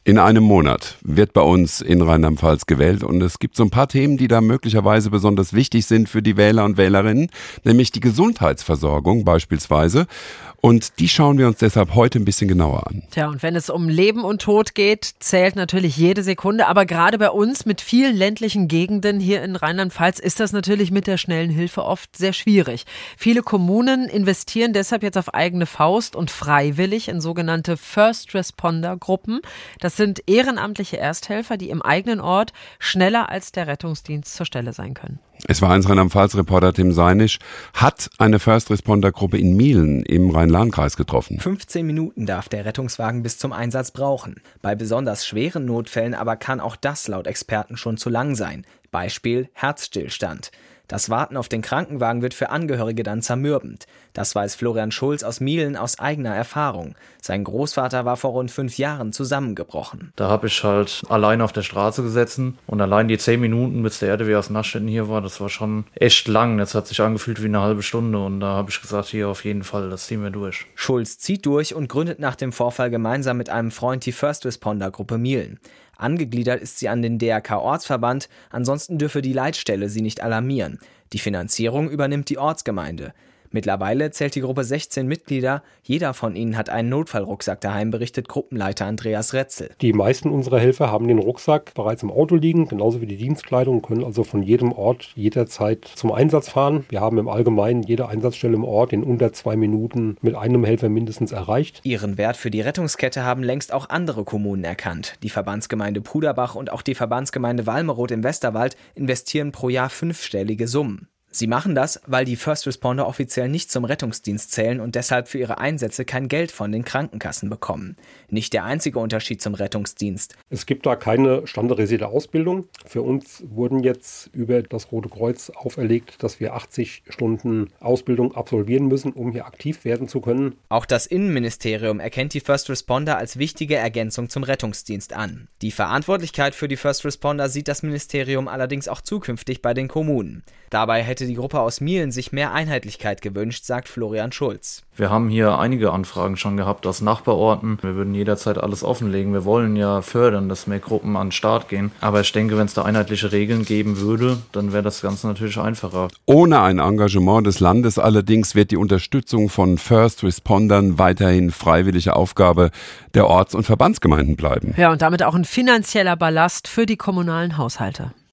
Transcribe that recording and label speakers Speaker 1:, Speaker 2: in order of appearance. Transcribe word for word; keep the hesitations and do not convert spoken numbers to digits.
Speaker 1: In einem Monat wird bei uns in Rheinland-Pfalz gewählt und es gibt so ein paar Themen, die da möglicherweise besonders wichtig sind für die Wähler und Wählerinnen, nämlich die Gesundheitsversorgung beispielsweise. Und die schauen wir uns deshalb heute ein bisschen genauer an.
Speaker 2: Tja, und wenn es um Leben und Tod geht, zählt natürlich jede Sekunde. Aber gerade bei uns mit vielen ländlichen Gegenden hier in Rheinland-Pfalz ist das natürlich mit der schnellen Hilfe oft sehr schwierig. Viele Kommunen investieren deshalb jetzt auf eigene Faust und freiwillig in sogenannte First Responder Gruppen. Das sind ehrenamtliche Ersthelfer, die im eigenen Ort schneller als der Rettungsdienst zur Stelle sein können.
Speaker 1: Es war eins Rheinland-Pfalz-Reporter Tim Seinisch, hat eine First-Responder-Gruppe in Mielen im Rhein-Lahn-Kreis getroffen.
Speaker 3: fünfzehn Minuten darf der Rettungswagen bis zum Einsatz brauchen. Bei besonders schweren Notfällen aber kann auch das laut Experten schon zu lang sein. Beispiel Herzstillstand. Das Warten auf den Krankenwagen wird für Angehörige dann zermürbend. Das weiß Florian Schulz aus Mielen aus eigener Erfahrung. Sein Großvater war vor rund fünf Jahren zusammengebrochen.
Speaker 4: Da habe ich halt allein auf der Straße gesessen und allein die zehn Minuten, bis der R D W aus Naschstetten hier war, das war schon echt lang. Das hat sich angefühlt wie eine halbe Stunde und da habe ich gesagt, hier auf jeden Fall, das ziehen wir durch.
Speaker 3: Schulz zieht durch und gründet nach dem Vorfall gemeinsam mit einem Freund die First Responder Gruppe Mielen. Angegliedert ist sie an den D R K-Ortsverband, ansonsten dürfe die Leitstelle sie nicht alarmieren. Die Finanzierung übernimmt die Ortsgemeinde. Mittlerweile zählt die Gruppe sechzehn Mitglieder. Jeder von ihnen hat einen Notfallrucksack daheim, berichtet Gruppenleiter Andreas Retzel.
Speaker 5: Die meisten unserer Helfer haben den Rucksack bereits im Auto liegen, genauso wie die Dienstkleidung, und können also von jedem Ort jederzeit zum Einsatz fahren. Wir haben im Allgemeinen jede Einsatzstelle im Ort in unter zwei Minuten mit einem Helfer mindestens erreicht.
Speaker 3: Ihren Wert für die Rettungskette haben längst auch andere Kommunen erkannt. Die Verbandsgemeinde Puderbach und auch die Verbandsgemeinde Walmeroth im Westerwald investieren pro Jahr fünfstellige Summen. Sie machen das, weil die First Responder offiziell nicht zum Rettungsdienst zählen und deshalb für ihre Einsätze kein Geld von den Krankenkassen bekommen. Nicht der einzige Unterschied zum Rettungsdienst.
Speaker 5: Es gibt da keine standardisierte Ausbildung. Für uns wurden jetzt über das Rote Kreuz auferlegt, dass wir achtzig Stunden Ausbildung absolvieren müssen, um hier aktiv werden zu können.
Speaker 3: Auch das Innenministerium erkennt die First Responder als wichtige Ergänzung zum Rettungsdienst an. Die Verantwortlichkeit für die First Responder sieht das Ministerium allerdings auch zukünftig bei den Kommunen. Dabei hätte die Gruppe aus Mielen sich mehr Einheitlichkeit gewünscht, sagt Florian Schulz.
Speaker 4: Wir haben hier einige Anfragen schon gehabt aus Nachbarorten. Wir würden jederzeit alles offenlegen. Wir wollen ja fördern, dass mehr Gruppen an den Start gehen. Aber ich denke, wenn es da einheitliche Regeln geben würde, dann wäre das Ganze natürlich einfacher.
Speaker 1: Ohne ein Engagement des Landes allerdings wird die Unterstützung von First Respondern weiterhin freiwillige Aufgabe der Orts- und Verbandsgemeinden bleiben.
Speaker 2: Ja, und damit auch ein finanzieller Ballast für die kommunalen Haushalte.